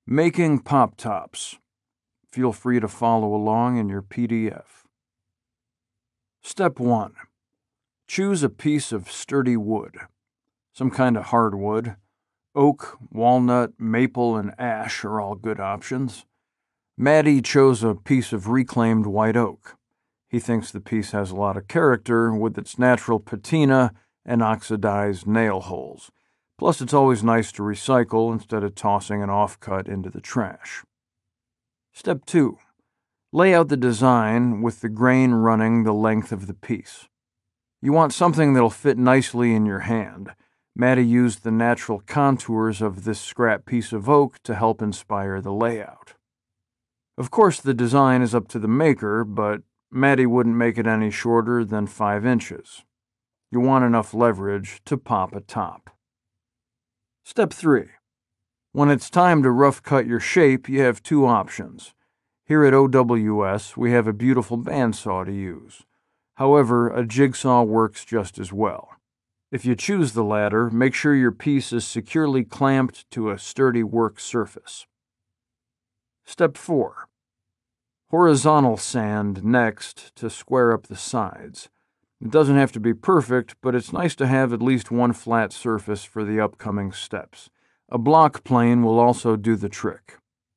Making pop tops. Feel free to follow along in your PDF. Step 1. Choose a piece of sturdy wood. Some kind of hardwood. Oak, walnut, maple, and ash are all good options. Maddie chose a piece of reclaimed white oak. He thinks the piece has a lot of character with its natural patina and oxidized nail holes. Plus, it's always nice to recycle instead of tossing an offcut into the trash. Step 2. Lay out the design with the grain running the length of the piece. You want something that'll fit nicely in your hand. Maddie used the natural contours of this scrap piece of oak to help inspire the layout. Of course, the design is up to the maker, but Maddie wouldn't make it any shorter than 5 inches. You want enough leverage to pop a top. Step 3. When it's time to rough cut your shape, you have 2 options. Here at OWS, we have a beautiful bandsaw to use. However, a jigsaw works just as well. If you choose the latter, make sure your piece is securely clamped to a sturdy work surface. Step 4. Horizontal sand next to square up the sides. It doesn't have to be perfect, but it's nice to have at least one flat surface for the upcoming steps. A block plane will also do the trick.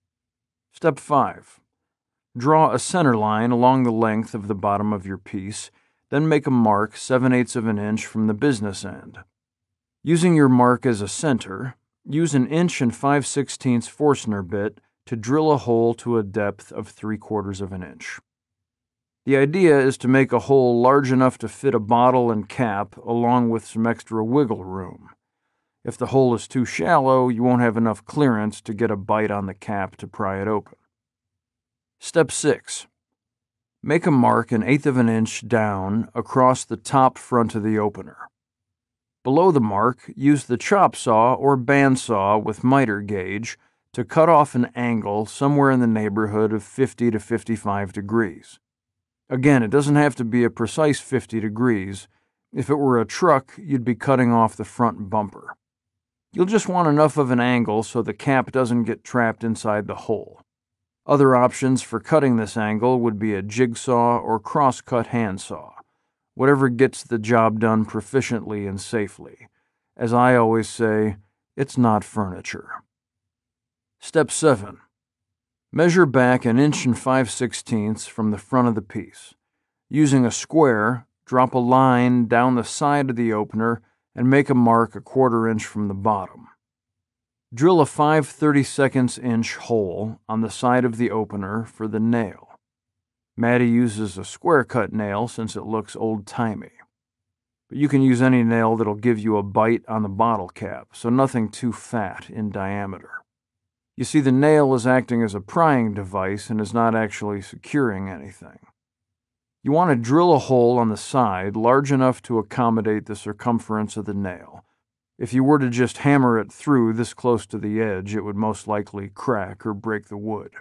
Step 5. Draw a center line along the length of the bottom of your piece, then make a mark 7/8 of an inch from the business end. Using your mark as a center, use an 1 5/16 Forstner bit to drill a hole to a depth of 3/4 of an inch. The idea is to make a hole large enough to fit a bottle and cap along with some extra wiggle room. If the hole is too shallow, you won't have enough clearance to get a bite on the cap to pry it open. Step 6. Make a mark 1/8 of an inch down across the top front of the opener. Below the mark, use the chop saw or bandsaw with miter gauge to cut off an angle somewhere in the neighborhood of 50 to 55 degrees. Again, it doesn't have to be a precise 50 degrees. If it were a truck, you'd be cutting off the front bumper. You'll just want enough of an angle so the cap doesn't get trapped inside the hole. Other options for cutting this angle would be a jigsaw or cross-cut handsaw, whatever gets the job done proficiently and safely. As I always say, it's not furniture. Step 7. Measure back 1 5/16 from the front of the piece. Using a square, drop a line down the side of the opener and make a mark 1/4 inch from the bottom. Drill a 5/32 inch hole on the side of the opener for the nail. Maddie uses a square cut nail since it looks old-timey. But you can use any nail that'll give you a bite on the bottle cap, so nothing too fat in diameter. You see, the nail is acting as a prying device and is not actually securing anything. You want to drill a hole on the side large enough to accommodate the circumference of the nail. If you were to just hammer it through this close to the edge, it would most likely crack or break the wood.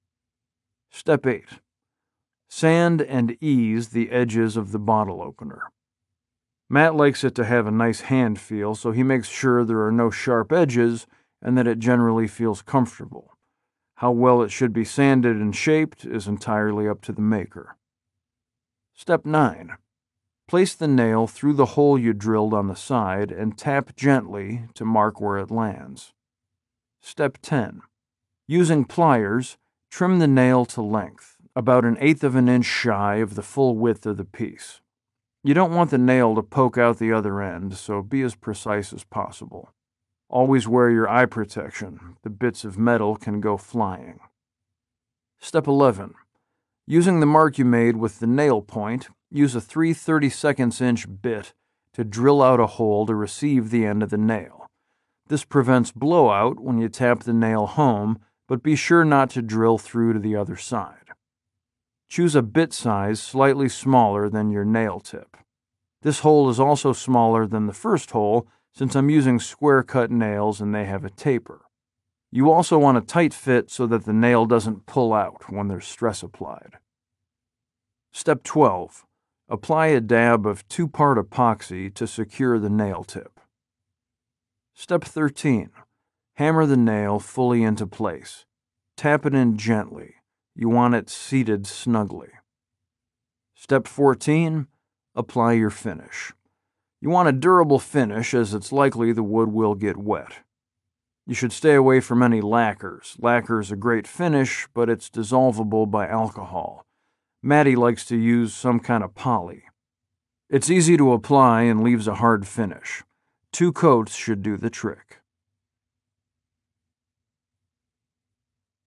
Step 8. Sand and ease the edges of the bottle opener. Matt likes it to have a nice hand feel, so he makes sure there are no sharp edges and that it generally feels comfortable. How well it should be sanded and shaped is entirely up to the maker. Step 9. Place the nail through the hole you drilled on the side and tap gently to mark where it lands. Step 10. Using pliers, trim the nail to length, about 1/8 of an inch shy of the full width of the piece. You don't want the nail to poke out the other end, so be as precise as possible. Always wear your eye protection. The bits of metal can go flying. Step 11. Using the mark you made with the nail point, use a 3/32 inch bit to drill out a hole to receive the end of the nail. This prevents blowout when you tap the nail home, but be sure not to drill through to the other side. Choose a bit size slightly smaller than your nail tip. This hole is also smaller than the first hole, since I'm using square-cut nails and they have a taper. You also want a tight fit so that the nail doesn't pull out when there's stress applied. Step 12. Apply a dab of 2-part epoxy to secure the nail tip. Step 13. Hammer the nail fully into place. Tap it in gently. You want it seated snugly. Step 14. Apply your finish. You want a durable finish as it's likely the wood will get wet. You should stay away from any lacquers. Lacquer is a great finish, but it's dissolvable by alcohol. Maddie likes to use some kind of poly. It's easy to apply and leaves a hard finish. 2 coats should do the trick.